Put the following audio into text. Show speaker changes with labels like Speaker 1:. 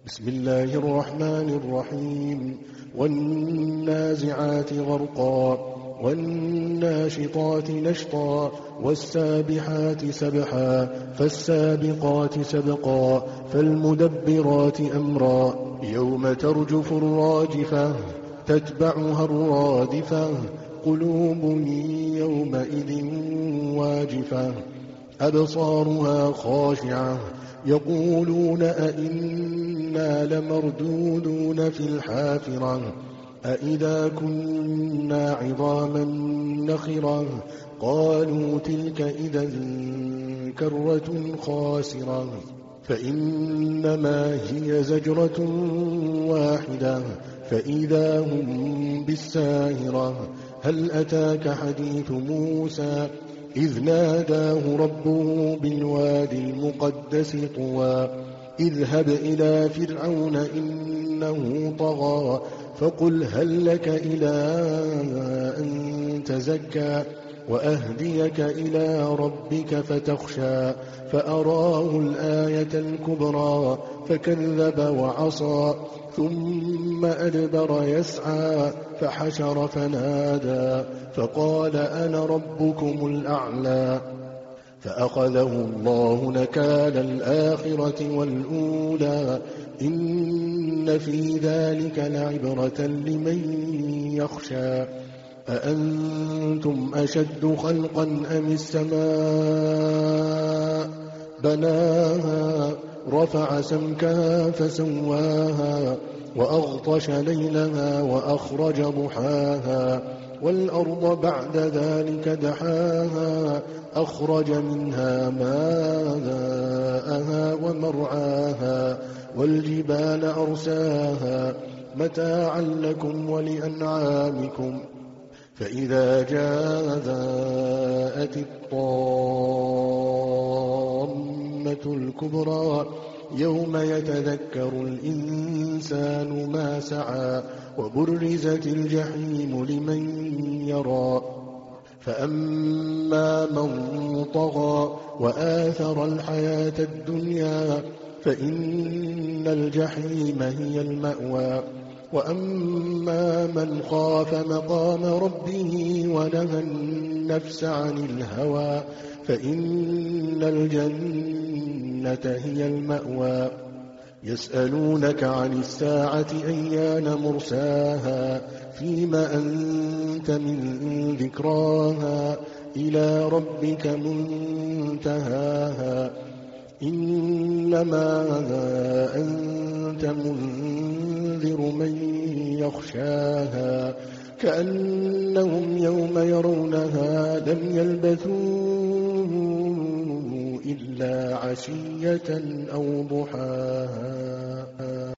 Speaker 1: بسم الله الرحمن الرحيم والنازعات غرقا والناشطات نشطا والسابحات سبحا فالسابقات سبقا فالمدبرات أمرا يوم ترجف الراجفة تتبعها الرادفة قلوب يومئذ واجفة أبصارها خاشعة يقولون أئنا لمردودون في الحافرة أئذا كنا عظاما نخرة قالوا تلك إذا كرة خاسرة فإنما هي زجرة واحدة فإذا هم بالساهرة هل أتاك حديث موسى إذ ناداه ربه بالوادي المقدس طوى اذهب إلى فرعون إنه طغى فقل هل لك إلى أن تزكى وأهديك إلى ربك فتخشى فأراه الآية الكبرى فكذب وعصى ثم أدبر يسعى فحشر فنادى فقال أنا ربكم الأعلى فأخذه الله نكال الآخرة والأولى إن في ذلك لعبرة لمن يخشى أأنتم أشد خلقا أم السماء بناها رفع سمكها فسواها وأغطش ليلها وأخرج ضحاها والأرض بعد ذلك دحاها أخرج منها ماءها ومرعاها والجبال أرساها متاعا لكم ولأنعامكم فإذا جاءت الطامة الكبرى يوم يتذكر الإنسان ما سعى وبرزت الجحيم لمن يرى فأما من طغى وآثر الحياة الدنيا فإن الجحيم هي المأوى وأما من خاف مقام ربه ونهى النفس عن الهوى فإن الجنة هي المأوى يسألونك عن الساعة أيان مرساها فيما أنت من ذكراها إلى ربك منتهاها إنما أنت منذر من يخشاها كأنهم يوم يرونها لم يلبثوا إلا عشية أو ضحاها